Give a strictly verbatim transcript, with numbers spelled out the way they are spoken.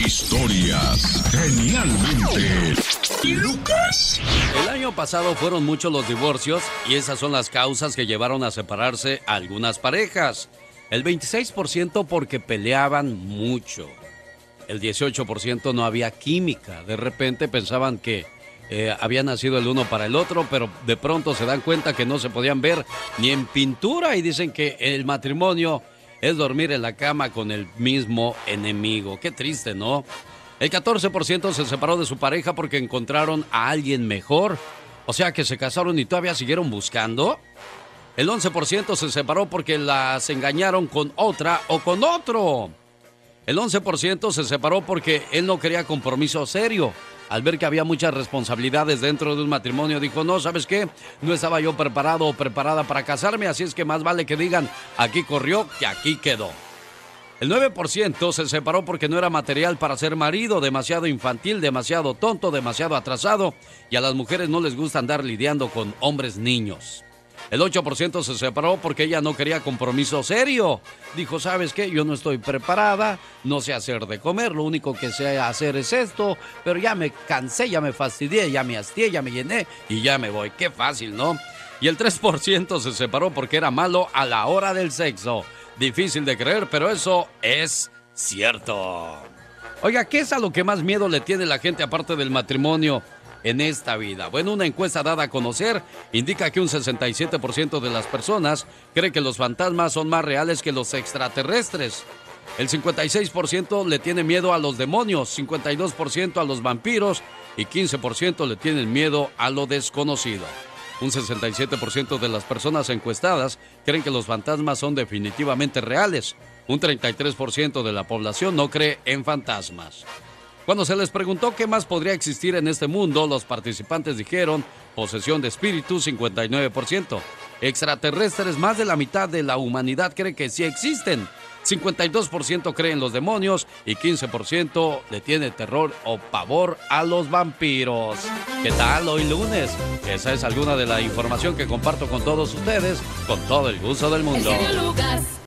Historias genialmente Lucas. El año pasado fueron muchos los divorcios y esas son las causas que llevaron a separarse a algunas parejas. El veintiséis por ciento porque peleaban mucho. El dieciocho por ciento no había química. De repente pensaban que eh, había nacido el uno para el otro, pero de pronto se dan cuenta que no se podían ver ni en pintura y dicen que el matrimonio es dormir en la cama con el mismo enemigo. Qué triste, ¿no? El catorce por ciento se separó de su pareja porque encontraron a alguien mejor. O sea que se casaron y todavía siguieron buscando. El once por ciento se separó porque las engañaron con otra o con otro. El once por ciento se separó porque él no quería compromiso serio. Al ver que había muchas responsabilidades dentro de un matrimonio, dijo, no, ¿sabes qué? No estaba yo preparado o preparada para casarme, así es que más vale que digan, aquí corrió que aquí quedó. El nueve por ciento se separó porque no era material para ser marido, demasiado infantil, demasiado tonto, demasiado atrasado, y a las mujeres no les gusta andar lidiando con hombres niños. El ocho por ciento se separó porque ella no quería compromiso serio. Dijo, ¿sabes qué? Yo no estoy preparada, no sé hacer de comer, lo único que sé hacer es esto, pero ya me cansé, ya me fastidié, ya me hastié, ya me llené y ya me voy. Qué fácil, ¿no? Y el tres por ciento se separó porque era malo a la hora del sexo. Difícil de creer, pero eso es cierto. Oiga, ¿qué es a lo que más miedo le tiene la gente aparte del matrimonio en esta vida? Bueno, una encuesta dada a conocer indica que un sesenta y siete por ciento de las personas cree que los fantasmas son más reales que los extraterrestres. El cincuenta y seis por ciento le tiene miedo a los demonios, cincuenta y dos por ciento a los vampiros y quince por ciento le tienen miedo a lo desconocido. Un sesenta y siete por ciento de las personas encuestadas creen que los fantasmas son definitivamente reales. Un treinta y tres por ciento de la población no cree en fantasmas. Cuando se les preguntó qué más podría existir en este mundo, los participantes dijeron posesión de espíritus, cincuenta y nueve por ciento. Extraterrestres, más de la mitad de la humanidad cree que sí existen. cincuenta y dos por ciento cree en los demonios y quince por ciento le tiene terror o pavor a los vampiros. ¿Qué tal hoy lunes? Esa es alguna de la información que comparto con todos ustedes con todo el gusto del mundo.